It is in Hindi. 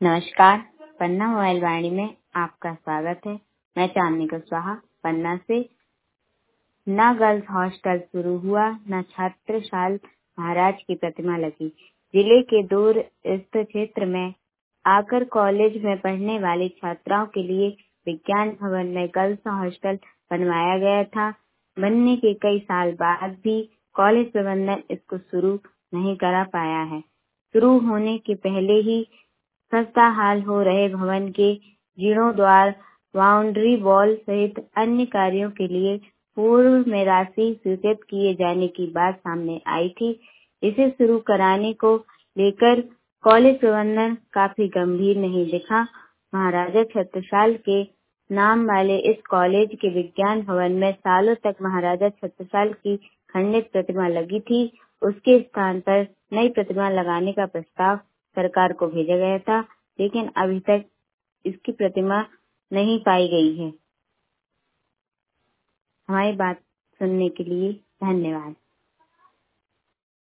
नमस्कार। पन्ना मोबाइल वाणी में आपका स्वागत है। मैं चांदनी कुशवाहा पन्ना से। न गर्ल्स हॉस्टल शुरू हुआ, न छात्रशाल महाराज की प्रतिमा लगी। जिले के दूर स्थित क्षेत्र में आकर कॉलेज में पढ़ने वाली छात्राओं के लिए विज्ञान भवन में गर्ल्स हॉस्टल बनवाया गया था। बनने के कई साल बाद भी कॉलेज प्रबंधन इसको शुरू नहीं करा पाया है। शुरू होने के पहले ही खस्ता हाल हो रहे भवन के जीर्णोद्धार, बाउंड्री वॉल सहित अन्य कार्यों के लिए पूर्व में राशि स्वीकृत किए जाने की बात सामने आई थी। इसे शुरू कराने को लेकर कॉलेज प्रबंधन काफी गंभीर नहीं दिखा। महाराजा छत्रसाल के नाम वाले इस कॉलेज के विज्ञान भवन में सालों तक महाराजा छत्रसाल की खंडित प्रतिमा लगी थी। उसके स्थान पर नई प्रतिमा लगाने का प्रस्ताव सरकार को भेजा गया था, लेकिन अभी तक इसकी प्रतिमा नहीं पाई गई है। हमारी बात सुनने के लिए धन्यवाद।